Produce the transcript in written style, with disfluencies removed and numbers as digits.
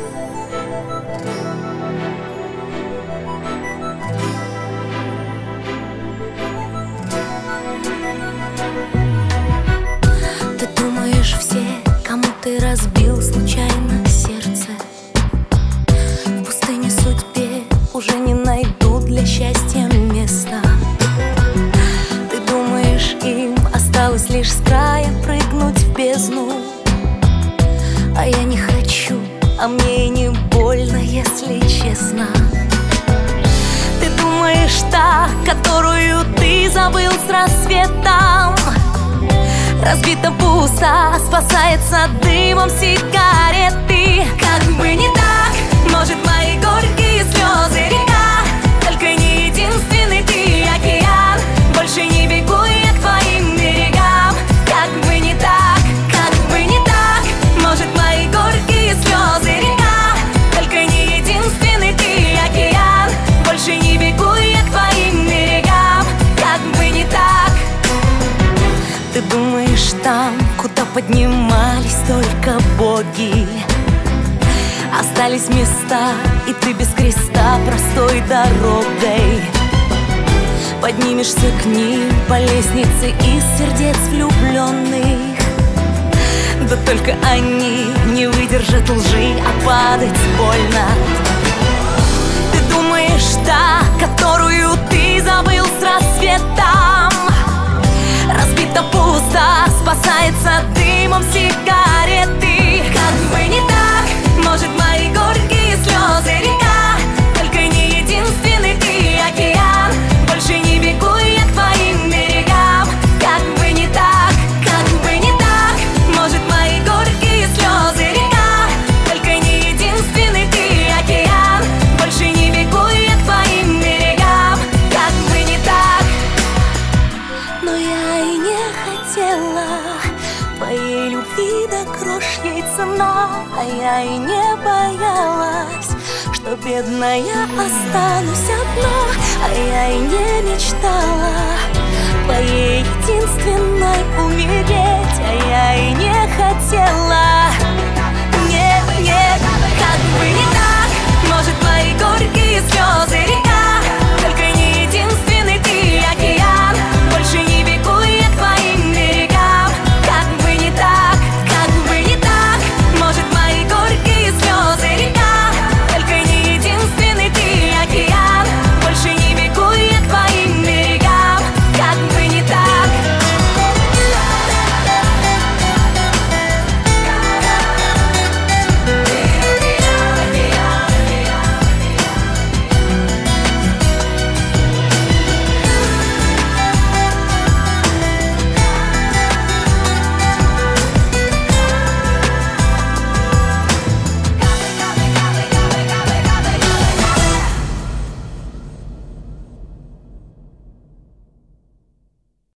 Ты думаешь, все, кому ты разбил случайно сердце, в пустыне судьбе уже не найдут для счастья места. Ты думаешь, им осталось лишь с края прыгнуть в бездну. А я не хочу, а мне и не больно, если честно. Ты думаешь, та, которую ты забыл с рассветом, разбита, пусто, спасается дымом сигареты. Как бы не так, может, мои горькие слезы река, только не единственный ты океан. Больше не бегу я к твоим берегам. Как бы не так, как бы не так, может, мои горькие слезы река, только не единственный ты океан. Больше не бегу я к твоим берегам. Как бы не так. Ты думаешь, там, куда поднимались только боги, остались места, и ты без креста простой дорогой поднимешься к ним по лестнице из сердец влюбленных. Да только они не выдержат лжи, а падать больно. Ты думаешь, та, которую ты забыл с рассветом, разбита, пусто, спасается дымом сигареты. Как бы не так, может, мои горькие слезы река, только не единственный ты океан. Больше не бегу я к твоим берегам. Как бы не так, как бы не так, может, мои горькие слезы река, только не единственный ты океан. Больше не бегу я к твоим берегам. Как бы не так. Но я и не хотела твоей любви до грош ей цена, а я и не боялась, что бедная останусь одна. А я и не мечтала твоей единственной умереть, а я и не хотела